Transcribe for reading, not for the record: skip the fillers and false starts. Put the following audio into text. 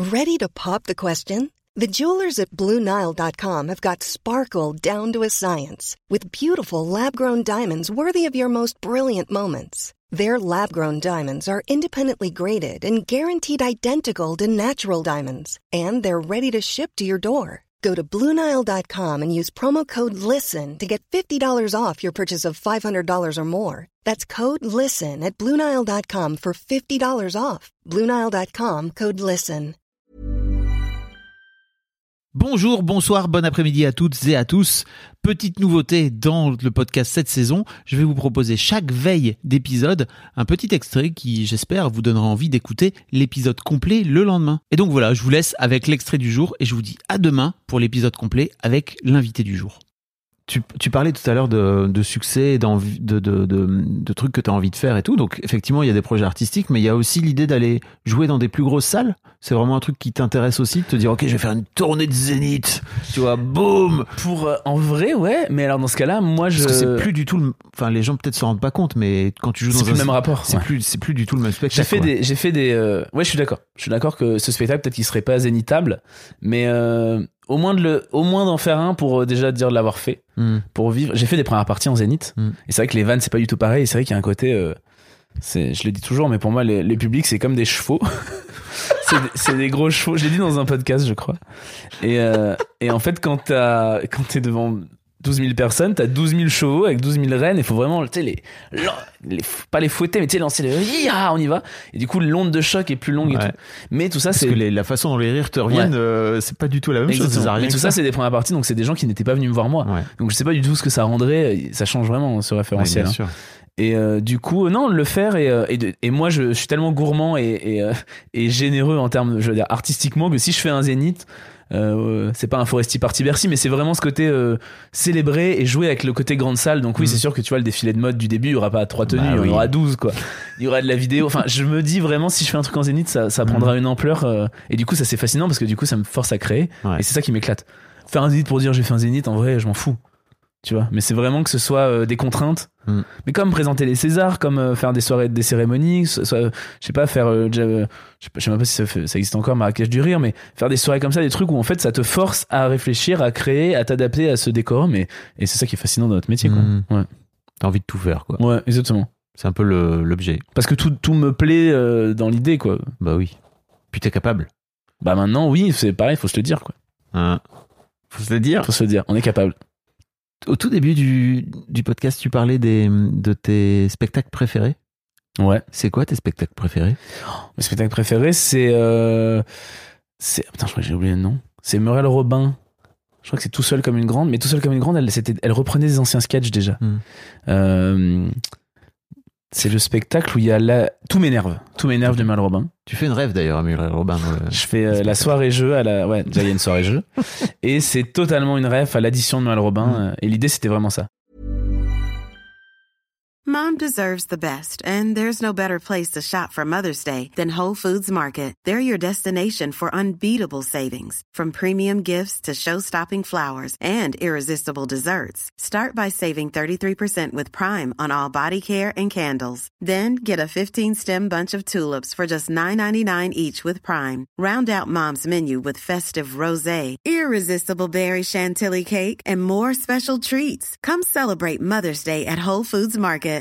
Ready to pop the question? The jewelers at BlueNile.com have got sparkle down to a science with beautiful lab-grown diamonds worthy of your most brilliant moments. Their lab-grown diamonds are independently graded and guaranteed identical to natural diamonds, and they're ready to ship to your door. Go to BlueNile.com and use promo code LISTEN to get $50 off your purchase of $500 or more. That's code LISTEN at BlueNile.com for $50 off. BlueNile.com, code LISTEN. Bonjour, bonsoir, bon après-midi à toutes et à tous. Petite nouveauté dans le podcast cette saison, je vais vous proposer chaque veille d'épisode un petit extrait qui, j'espère, vous donnera envie d'écouter l'épisode complet le lendemain. Et donc voilà, je vous laisse avec l'extrait du jour et je vous dis à demain pour l'épisode complet avec l'invité du jour. Tu parlais tout à l'heure de succès, de trucs que tu as envie de faire et tout. Donc effectivement, il y a des projets artistiques, mais il y a aussi l'idée d'aller jouer dans des plus grosses salles. C'est vraiment un truc qui t'intéresse aussi, de te dire ok, je vais faire une tournée de Zénith. Tu vois, boum. En vrai, ouais. Mais alors dans ce cas-là, moi Parce que c'est plus du tout. Enfin, les gens peut-être s'en rendent pas compte, mais quand tu joues dans c'est plus le même rapport. C'est plus du tout le même spectacle. J'ai fait des. Ouais, je suis d'accord. Je suis d'accord que ce spectacle peut-être qu'il serait pas zénithable, mais au moins d'en faire un pour déjà dire de l'avoir fait, pour vivre. J'ai fait des premières parties en Zénith, et c'est vrai que les vannes c'est pas du tout pareil. Et c'est vrai qu'il y a un côté, je le dis toujours, mais pour moi les publics c'est comme des chevaux. c'est des gros chevaux. Je l'ai dit dans un podcast, je crois. Et en fait, quand t'es devant 12 000 personnes, t'as 12 000 chevaux avec 12 000 rênes, il faut vraiment, tu sais, pas les fouetter, mais tu sais, lancer le on y va. Et du coup, l'onde de choc est plus longue et tout. Mais tout ça, parce que la façon dont les rires te reviennent, c'est pas du tout la même chose. Mais tout ça, c'est des premières parties, donc c'est des gens qui n'étaient pas venus me voir moi. Ouais. Donc je sais pas du tout ce que ça rendrait, ça change vraiment ce référentiel. Bien sûr. Et du coup, non, le faire et moi, je suis tellement gourmand et généreux en termes, je veux dire, artistiquement, que si je fais un Zénith, c'est pas un Foresti Party Bercy, mais c'est vraiment ce côté célébrer et jouer avec le côté grande salle. Donc oui, c'est sûr que tu vois le défilé de mode du début, il y aura pas 3 tenues, il y en aura 12 quoi. Il y aura de la vidéo. Enfin, je me dis vraiment, si je fais un truc en Zénith, ça prendra une ampleur et du coup ça c'est fascinant parce que du coup ça me force à créer et c'est ça qui m'éclate. Faire un Zénith pour dire j'ai fait un Zénith, en vrai je m'en fous, tu vois, mais c'est vraiment que ce soit des contraintes, mais comme présenter les Césars, comme faire des cérémonies, soit, je sais pas, faire je sais même pas si ça existe encore, Marrakech du rire, mais faire des soirées comme ça, des trucs où en fait ça te force à réfléchir, à créer, à t'adapter à ce décorum, et c'est ça qui est fascinant dans notre métier, quoi. Ouais. T'as envie de tout faire, quoi. Ouais, exactement. C'est un peu l'objet. Parce que tout me plaît dans l'idée, quoi. Bah oui. Puis t'es capable. Bah maintenant, oui, c'est pareil, faut se le dire, quoi. Faut se le dire. Faut se le dire, on est capable. Au tout début du podcast, tu parlais de tes spectacles préférés. Ouais. C'est quoi tes spectacles préférés? Mes spectacles préférés, c'est putain, je crois que j'ai oublié le nom. C'est Muriel Robin. Je crois que c'est Tout seul comme une grande, mais Tout seul comme une grande, elle reprenait des anciens sketchs déjà. C'est le spectacle où il y a Tout m'énerve de Muriel Robin. Tu fais une rêve d'ailleurs à Muriel Robin. Je fais la soirée jeu ouais, déjà il y a une soirée jeu. Et c'est totalement une rêve à l'addition de Muriel Robin. Et l'idée c'était vraiment ça. Mom deserves the best, and there's no better place to shop for Mother's Day than Whole Foods Market. They're your destination for unbeatable savings, from premium gifts to show-stopping flowers and irresistible desserts. Start by saving 33% with Prime on all body care and candles. Then get a 15-stem bunch of tulips for just $9.99 each with Prime. Round out Mom's menu with festive rosé, irresistible berry chantilly cake, and more special treats. Come celebrate Mother's Day at Whole Foods Market.